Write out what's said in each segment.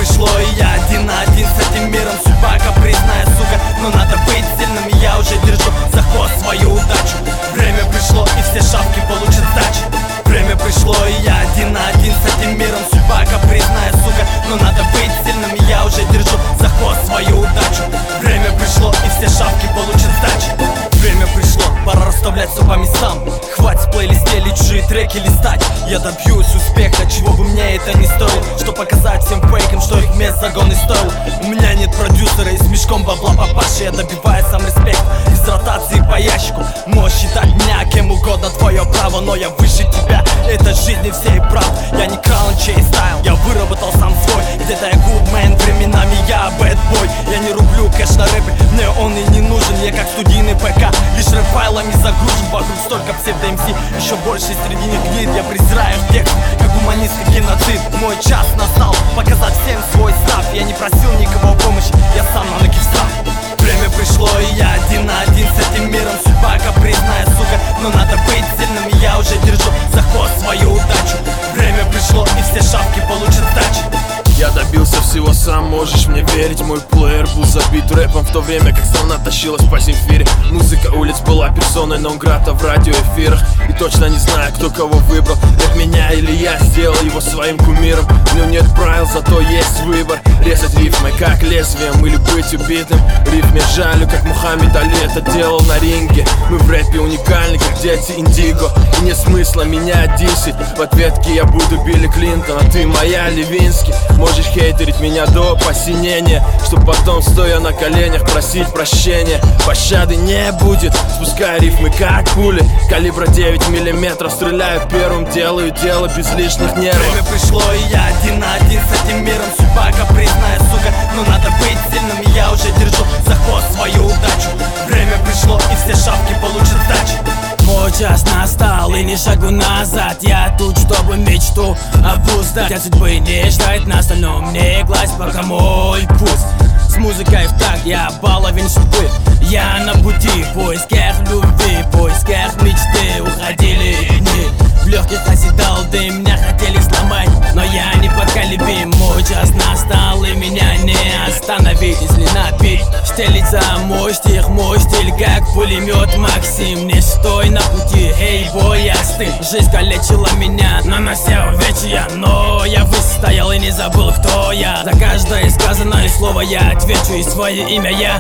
пришло, и я один на один с этим миром. Судьба капризная, сука, но надо быть сильным. И я уже держу за хвост свою удачу. Время пришло, и все шавки получат сдачи. Время пришло, и я один на один с этим миром. Судьба капризная, сука, но надо быть сильным. И я уже держу за хвост свою удачу. Время пришло, и все шавки получат сдачи. Время пришло, пора расставлять все по местам. Хватит в плейлисте личи треки листать. Я добьюсь успеха, чего бы мне это не стоило. Что показать всем фейкам, что их мест загон и стоил. У меня нет продюсера и с мешком бабла папаши. Я добиваю сам респект из ротации по ящику. Можешь считать меня кем угодно, твое право, но я выше тебя, это жизни всей прав. Я не крал чей стайл, я выработал сам свой. Где-то я гудмен, временами я бэтбой. Я не рублю кэш на рэпе, мне он и не нужен. Я как студийный ПК, лишь рэп-файлами загружен. Вокруг столько псевдо-МС, еще больше среди них гнит. Я презираю их текст, как гуманистский геноцид. Мой час настал, показать всем свой став. Я не просил никого помощи, я сам на ноги встал. Время пришло, и я один на один с этим миром. Судьба капризная, сука, но надо быть сильным. И я уже держу за хвост свою удачу. Время пришло, и все шавки получат сдачи. Я добился всего сам, можешь мне верить. Мой плеер был забит рэпом в то время, как страна тащилась по Земфире. Музыка улиц была персоной нон-грата в радиоэфирах. И точно не знаю, кто кого выбрал, рэп меня или я, сделал его своим кумиром. В нем нет правил, зато есть выбор. Резать рифмой, как лезвием, или быть убитым. Рифме жалю, как Мухаммед Али это делал на ринге. Мы в рэпе уникальны, как дети Индиго. И нет смысла меня дисить. В ответке я буду Билли Клинтон, а ты моя Левински. Можешь хейтерить меня до посинения, чтоб потом, стоя на коленях, просить прощения. Пощады не будет, спуская рифмы как пули. Калибра 9 миллиметров, стреляю первым, делаю дело без лишних нервов. Время пришло, и я один на один с этим миром. Судьба капризная, сука, но надо быть сильным. И я уже держу за хвост свою удачу. Время пришло, и все шавки получат сдачи. Мой час настал, и не шагу назад. Я тут, чтобы мечту обуздать. От судьбы не ждать, на остальном не класть, пока мой путь. С музыкой в такт, я баловень судьбы. Я на пути, в поисках любви, в поисках мечты. Уходили дни, в легких оседал дым. Меня хотели сломать, но я непоколебим. Мой час настал, и меня не остановить. Если напить, стелится мой стих, мой стиль, как пулемет Максим. Не стой на пути, эй, бой, остынь. Жизнь калечила меня, нанося увечья, но я выстоял и не забыл, кто я. За каждое сказанное слово я отвечу, и свое имя я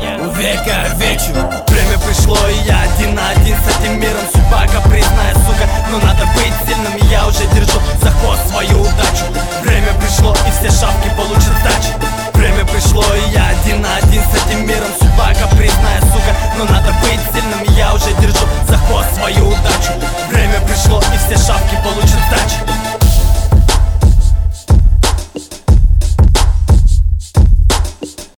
увековечу. Время пришло, и я один на один с этим миром. Судьба капризная, сука, но надо быть сильным. И я уже держу за хвост